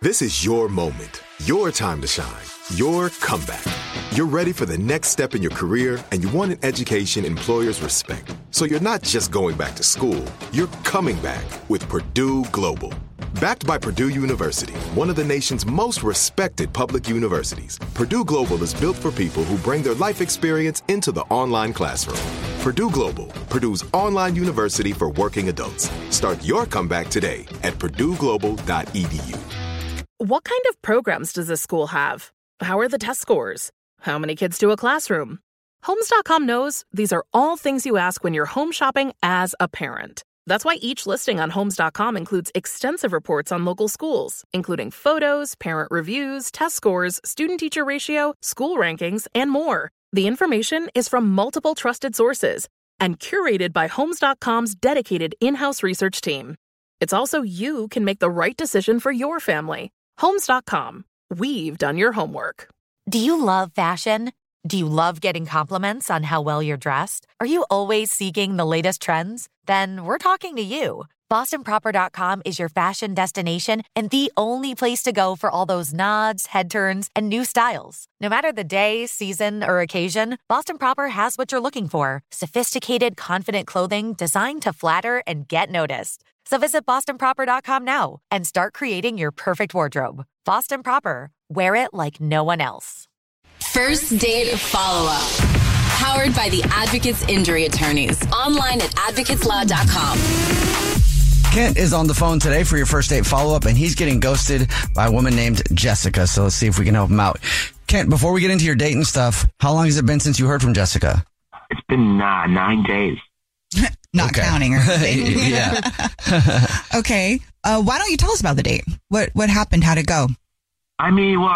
This is your moment, your time to shine, your comeback. You're ready for the next step in your career, and you want an education employers respect. So you're not just going back to school, you're coming back with Purdue Global. Backed by Purdue University, one of the nation's most respected public universities, Purdue Global is built for people who bring their life experience into the online classroom. Purdue Global, Purdue's online university for working adults. Start your comeback today at purdueglobal.edu. What kind of programs does this school have? How are the test scores? How many kids do a classroom? Homes.com knows these are all things you ask when you're home shopping as a parent. That's why each listing on Homes.com includes extensive reports on local schools, including photos, parent reviews, test scores, student-teacher ratio, school rankings, and more. The information is from multiple trusted sources and curated by Homes.com's dedicated in-house research team. It's also you can make the right decision for your family. Homes.com. We've done your homework. Do you love fashion? Do you love getting compliments on how well you're dressed? Are you always seeking the latest trends? Then we're talking to you. BostonProper.com is your fashion destination and the only place to go for all those nods, head turns, and new styles. No matter the day, season, or occasion, Boston Proper has what you're looking for. Sophisticated, confident clothing designed to flatter and get noticed. So visit BostonProper.com now and start creating your perfect wardrobe. Boston Proper. Wear it like no one else. First Date Follow-Up. Powered by the Advocates Injury Attorneys. Online at advocateslaw.com. Kent is on the phone today for your first date follow-up, and he's getting ghosted by a woman named Jessica. So let's see if we can help him out. Kent, before we get into your date and stuff, how long has it been since you heard from Jessica? It's been 9 days. Not counting her. Yeah. Okay. Why don't you tell us about the date? What happened? How'd it go? I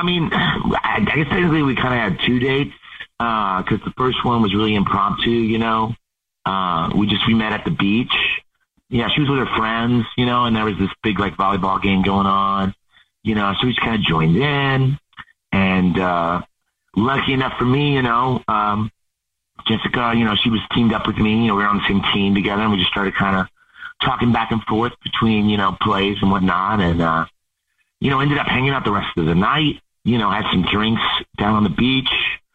guess technically we kind of had 2 dates because the first one was really impromptu, you know. We met at the beach. Yeah, she was with her friends, you know, and there was this big, like, volleyball game going on, you know, so we just kind of joined in. And lucky enough for me, you know, Jessica, you know, she was teamed up with me. You know, we were on the same team together, and we just started kind of talking back and forth between, you know, plays and whatnot. And, you know, ended up hanging out the rest of the night, you know, had some drinks down on the beach,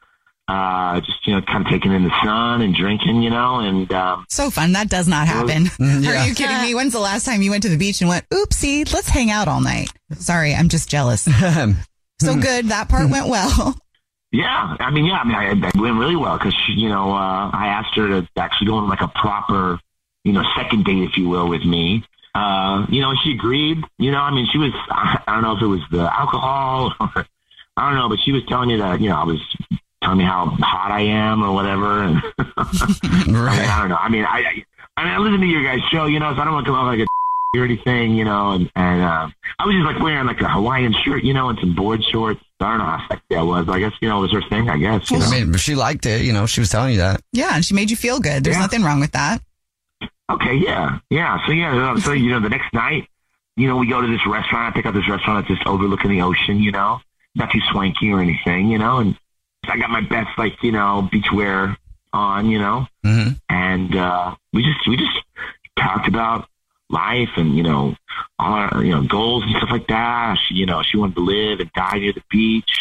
just, you know, kind of taking in the sun and drinking, you know, and... so fun. That does not happen. Are you kidding me? When's the last time you went to the beach and went, oopsie, let's hang out all night? Sorry, I'm just jealous. So good. That part went well. Yeah. It went really well because, you know, I asked her to actually go on like a proper, you know, second date, if you will, with me. You know, and she agreed, you know, I mean, she was, I don't know if it was the alcohol or, I don't know, but she was telling me that, you know, I was telling me how hot I am or whatever. And Right. I don't know. I listen to your guys' show, you know, so I don't want to come off like a or anything, you know, and I was just like wearing like a Hawaiian shirt, you know, and some board shorts. I don't know how sexy that was. I guess, you know, it was her thing, I guess. You know? I mean, she liked it, you know, she was telling you that. Yeah, and she made you feel good. There's nothing wrong with that. Okay, yeah. So, you know, the next night, you know, we go to this restaurant. I pick out this restaurant that's just overlooking the ocean, you know, not too swanky or anything, you know, and I got my best, like, you know, beachwear on, you know, and we just talked about life and, you know, all our, you know, goals and stuff like that. She, you know, she wanted to live and die near the beach.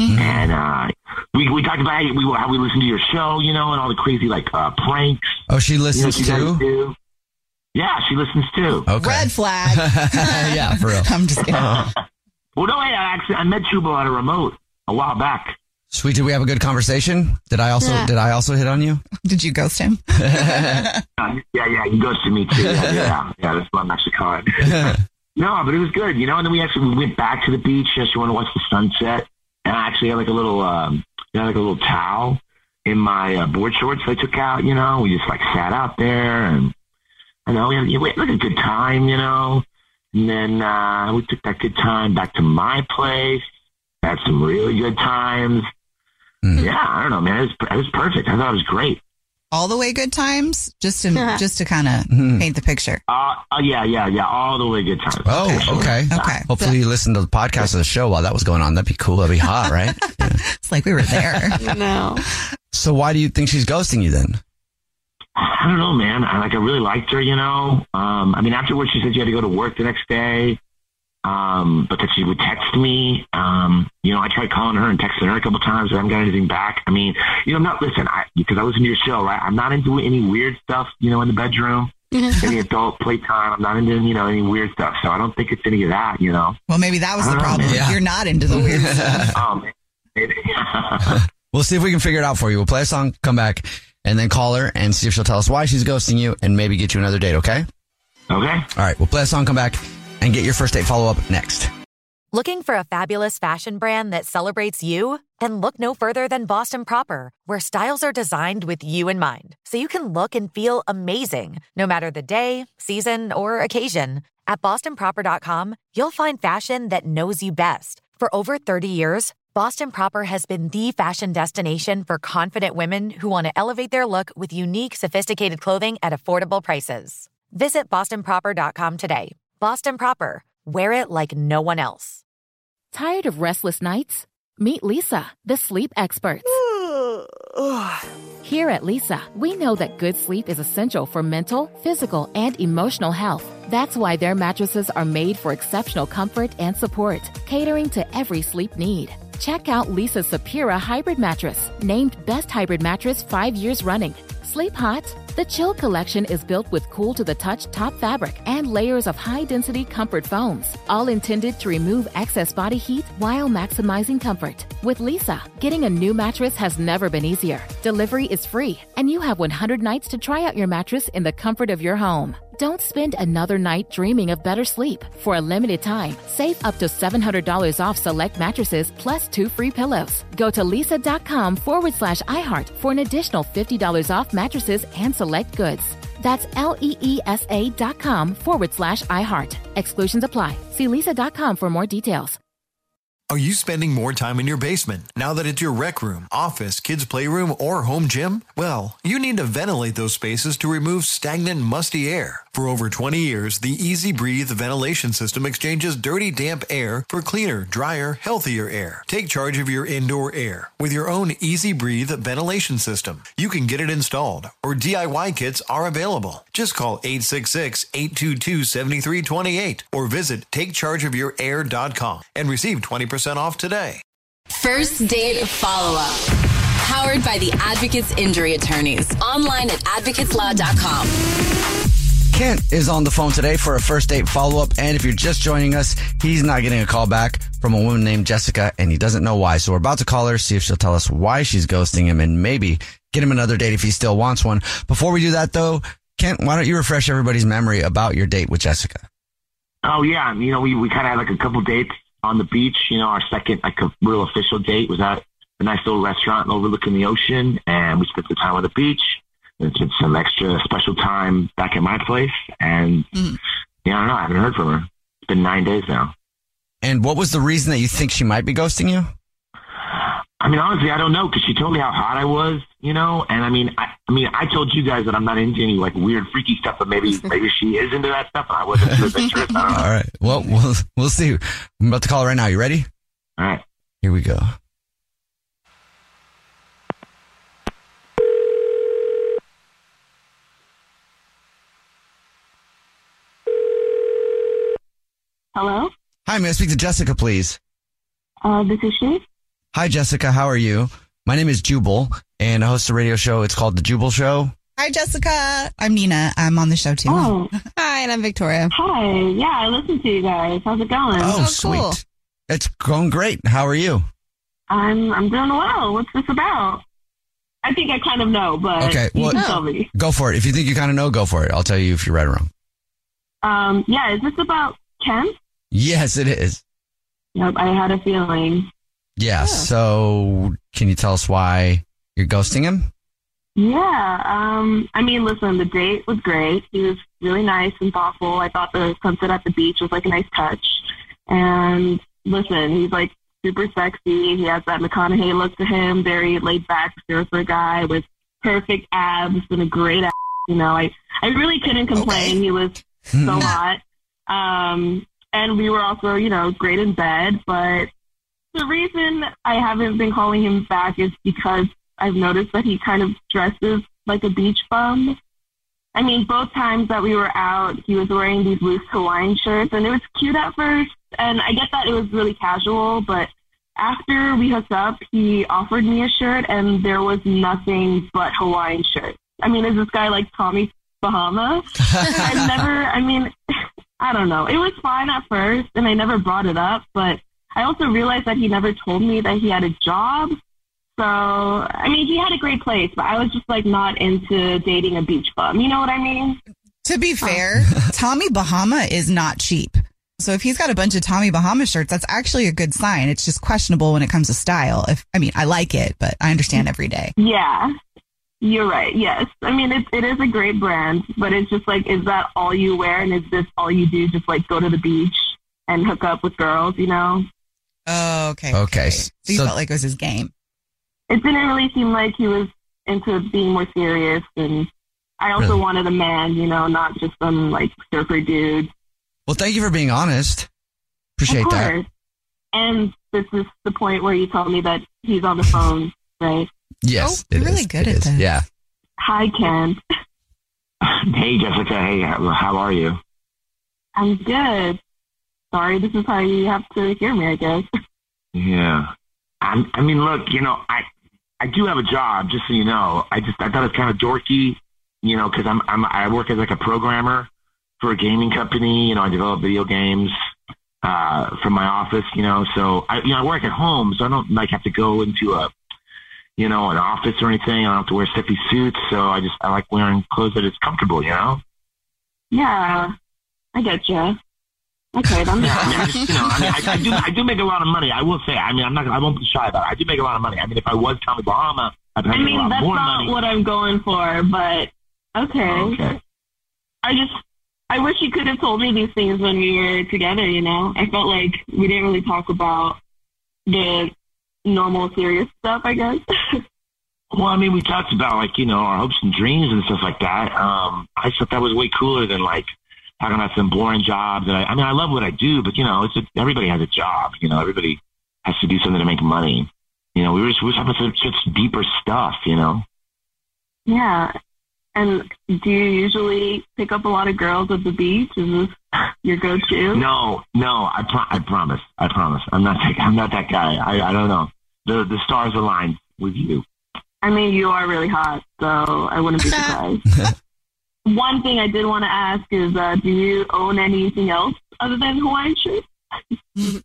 And we talked about how we listen to your show, you know, and all the crazy, like, pranks. Oh, she listens too? Yeah, she listens too. Okay. Red flag. Yeah, for real. I'm just kidding. Well, no, I met Jubal at a remote a while back. Sweet, did we have a good conversation? Did I also hit on you? Did you ghost him? Yeah, he ghosted me too. Yeah, that's what I'm actually calling. No, but it was good, you know. And then we went back to the beach. You know, she wanted to watch the sunset, and I actually had like a little towel in my board shorts I took out. You know, we just like sat out there, and I know we had like a good time, you know. And then we took that good time back to my place. Had some really good times. Yeah, I don't know, man. It was perfect. I thought it was great. All the way good times? Just to kind of paint the picture. Yeah. All the way good times. Oh, okay. Hopefully you listened to the podcast of the show while that was going on. That'd be cool. That'd be hot, right? Yeah. It's like we were there. No. So why do you think she's ghosting you then? I don't know, man. I really liked her, you know. I mean, afterwards she said she had to go to work the next day. but that she would text me. I tried calling her and texting her a couple times, but I haven't got anything back. I mean, because I listen to your show, right? I'm not into any weird stuff, in the bedroom, any adult playtime. I'm not into, any weird stuff. So I don't think it's any of that, Well, maybe that was the problem. Yeah. You're not into the weird stuff. Maybe. We'll see if we can figure it out for you. We'll play a song, come back, and then call her and see if she'll tell us why she's ghosting you and maybe get you another date, okay? Okay. All right, we'll play a song, come back, and get your first date follow-up next. Looking for a fabulous fashion brand that celebrates you? Then look no further than Boston Proper, where styles are designed with you in mind, so you can look and feel amazing, no matter the day, season, or occasion. At bostonproper.com, you'll find fashion that knows you best. For over 30 years, Boston Proper has been the fashion destination for confident women who want to elevate their look with unique, sophisticated clothing at affordable prices. Visit bostonproper.com today. Boston Proper. Wear it like no one else. Tired of restless nights? Meet Leesa, the sleep experts. Here at Leesa, we know that good sleep is essential for mental, physical, and emotional health. That's why their mattresses are made for exceptional comfort and support, catering to every sleep need. Check out Leesa's Sapira Hybrid Mattress, named Best Hybrid Mattress 5 years running. Sleep hot? The Chill Collection is built with cool-to-the-touch top fabric and layers of high-density comfort foams, all intended to remove excess body heat while maximizing comfort. With Leesa, getting a new mattress has never been easier. Delivery is free, and you have 100 nights to try out your mattress in the comfort of your home. Don't spend another night dreaming of better sleep. For a limited time, save up to $700 off select mattresses plus 2 free pillows. Go to leesa.com/iHeart for an additional $50 off mattresses and select goods. That's LEESA.com/iHeart. Exclusions apply. See leesa.com for more details. Are you spending more time in your basement now that it's your rec room, office, kids' playroom, or home gym? Well, you need to ventilate those spaces to remove stagnant, musty air. For over 20 years, the Easy Breathe ventilation system exchanges dirty, damp air for cleaner, drier, healthier air. Take charge of your indoor air with your own Easy Breathe ventilation system. You can get it installed, or DIY kits are available. Just call 866-822-7328 or visit takechargeofyourair.com and receive 20% off today. First date follow-up. Powered by the Advocates Injury Attorneys. Online at advocateslaw.com. Kent is on the phone today for a first date follow-up, and if you're just joining us, he's not getting a call back from a woman named Jessica, and he doesn't know why. So we're about to call her, see if she'll tell us why she's ghosting him, and maybe get him another date if he still wants one. Before we do that, though, Kent, why don't you refresh everybody's memory about your date with Jessica? Oh, yeah. We kind of had like a couple dates on the beach. Our second like a real official date was at a nice little restaurant overlooking the ocean, and we spent the time on the beach. And spent some extra special time back at my place, and I don't know. I haven't heard from her. It's been 9 days now. And what was the reason that you think she might be ghosting you? I mean, honestly, I don't know, because she told me how hot I was, and I told you guys that I'm not into any like weird, freaky stuff, but maybe she is into that stuff, and I wasn't too adventurous. I don't know. All right. Well, we'll see. I'm about to call her right now. You ready? All right. Here we go. Hello? Hi, may I speak to Jessica, please? This is she. Hi, Jessica. How are you? My name is Jubal, and I host a radio show. It's called The Jubal Show. Hi, Jessica. I'm Nina. I'm on the show, too. Oh. Hi, and I'm Victoria. Hi. Yeah, I listen to you guys. How's it going? Oh, sweet. Cool. It's going great. How are you? I'm doing well. What's this about? I think I kind of know, but okay, well, you can tell me. Go for it. If you think you kind of know, go for it. I'll tell you if you're right or wrong. Yeah, is this about Ken? Yes, it is. Yep, I had a feeling. Yeah, so can you tell us why you're ghosting him? Yeah, listen, the date was great. He was really nice and thoughtful. I thought the sunset at the beach was like a nice touch. And listen, he's like super sexy. He has that McConaughey look to him, very laid back surfer guy with perfect abs and a great ass. I really couldn't complain. Okay. He was so hot. And we were also, great in bed. But the reason I haven't been calling him back is because I've noticed that he kind of dresses like a beach bum. I mean, both times that we were out, he was wearing these loose Hawaiian shirts, and it was cute at first, And I get that it was really casual, but after we hooked up, he offered me a shirt, and there was nothing but Hawaiian shirts. I mean, is this guy like Tommy Bahama? I don't know. It was fine at first, and I never brought it up, but I also realized that he never told me that he had a job. So, I mean, he had a great place, but I was just like not into dating a beach bum. You know what I mean? To be fair, Tommy Bahama is not cheap. So if he's got a bunch of Tommy Bahama shirts, that's actually a good sign. It's just questionable when it comes to style. I like it, but I understand every day. Yeah, you're right. Yes. I mean, it is a great brand, but it's just like, is that all you wear? And is this all you do? Just like go to the beach and hook up with girls, you know? Oh, okay. So you felt like it was his game. It didn't really seem like he was into being more serious. And I also wanted a man, you know, not just some like surfer dude. Well, thank you for being honest. Appreciate that. And this is the point where you told me that he's on the phone, right? Yes. You're really good at that. Yeah. Hi, Ken. Hey, Jessica. Hey, how are you? I'm good. Sorry, this is how you have to hear me, I guess. Yeah. I mean, look, you know, I do have a job, just so you know. I thought it's kind of dorky, you know, because I work as like a programmer for a gaming company. You know, I develop video games from my office, you know. So I work at home, so I don't like have to go into an office or anything. I don't have to wear stuffy suits. So I like wearing clothes that is comfortable, you know. Yeah, I get you. Okay, then. Yeah, I do make a lot of money. I will say. I mean, I won't be shy about it. I do make a lot of money. I mean, if I was Tommy Bahama, I'd make a lot more money. That's not what I'm going for, but okay. I wish you could have told me these things when we were together, you know? I felt like we didn't really talk about the normal serious stuff, I guess. Well, I mean, we talked about, like, you know, our hopes and dreams and stuff like that. I thought that was way cooler than, like, talking about some boring job that I love what I do, but, you know, everybody has a job. You know, everybody has to do something to make money. You know, we were talking about such deeper stuff, you know? Yeah. And do you usually pick up a lot of girls at the beach? Is this your go-to? No, I promise. I'm not that guy. I don't know. The stars aligned with you. I mean, you are really hot, so I wouldn't be surprised. One thing I did want to ask is, do you own anything else other than Hawaiian shirts?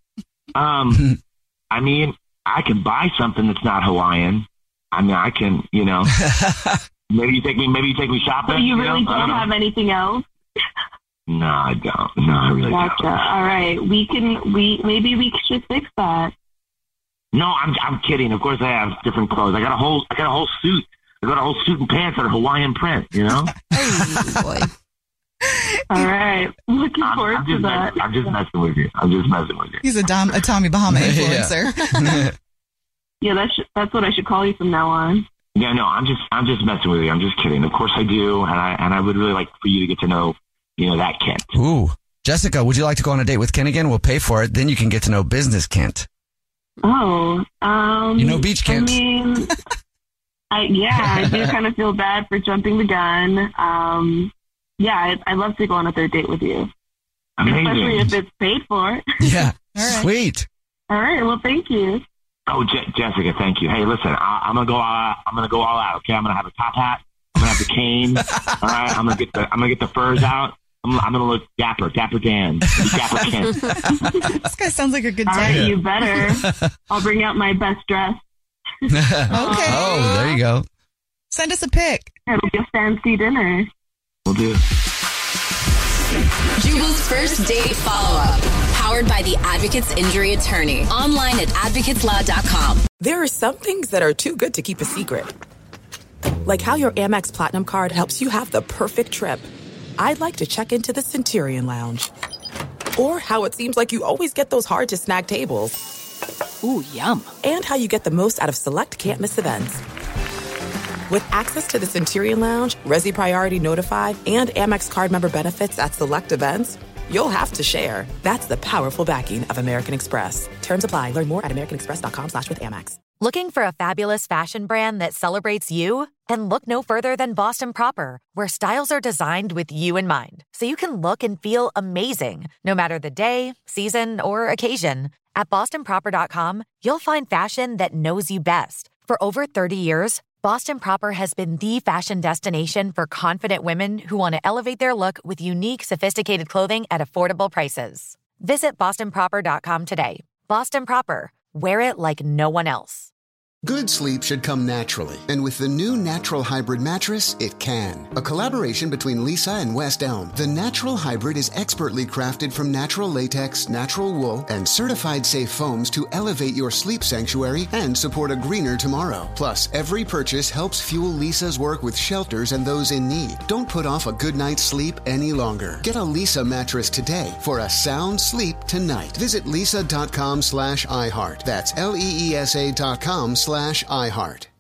I mean, I can buy something that's not Hawaiian. I mean, I can, you know. Maybe you take me shopping. But you really don't have anything else? No, I don't. No, I really don't. All right. Maybe we should fix that. No, I'm kidding. Of course I have different clothes. I got a whole suit. I got a whole suit and pants that are Hawaiian print, you know? Oh, boy. All right. Looking forward to that. I'm just messing with you. He's a Tommy Bahama influencer. Yeah, that's what I should call you from now on. Yeah, no, I'm just messing with you. I'm just kidding. Of course I do, and I would really like for you to get to know, you know, that Kent. Ooh, Jessica, would you like to go on a date with Kent again? We'll pay for it. Then you can get to know business Kent. Oh, you know beach Kent. I mean, I do kind of feel bad for jumping the gun. I'd love to go on a third date with you. Amazing. Especially if it's paid for. Yeah, all right. Sweet. All right, well, thank you. Oh, Jessica, thank you. Hey, listen, I'm gonna go all out. Okay, I'm gonna have a top hat. I'm gonna have the cane. All right, I'm gonna get the furs out. I'm gonna look dapper Dan, dapper Kent. This guy sounds like a good time. All right, you better. I'll bring out my best dress. Okay. Oh, there you go. Send us a pic. It'll be a fancy dinner. We'll do. Jubal's first date follow-up. Powered by the Advocates Injury Attorney. Online at advocateslaw.com. There are some things that are too good to keep a secret. Like how your Amex Platinum card helps you have the perfect trip. I'd like to check into the Centurion Lounge. Or how it seems like you always get those hard-to-snag tables. Ooh, yum. And how you get the most out of select can't-miss events. With access to the Centurion Lounge, Resi Priority Notified, and Amex card member benefits at select events, you'll have to share. That's the powerful backing of American Express. Terms apply. Learn more at americanexpress.com/withAmex. Looking for a fabulous fashion brand that celebrates you? Then look no further than Boston Proper, where styles are designed with you in mind, so you can look and feel amazing, no matter the day, season, or occasion. At BostonProper.com, you'll find fashion that knows you best. For over 30 years, Boston Proper has been the fashion destination for confident women who want to elevate their look with unique, sophisticated clothing at affordable prices. Visit BostonProper.com today. Boston Proper. Wear it like no one else. Good sleep should come naturally, and with the new Natural Hybrid mattress, it can. A collaboration between Lisa and West Elm, the Natural Hybrid is expertly crafted from natural latex, natural wool, and certified safe foams to elevate your sleep sanctuary and support a greener tomorrow. Plus, every purchase helps fuel Lisa's work with shelters and those in need. Don't put off a good night's sleep any longer. Get a Lisa mattress today for a sound sleep tonight. Visit lisa.com/iHeart. That's LEESA.com/iHeart.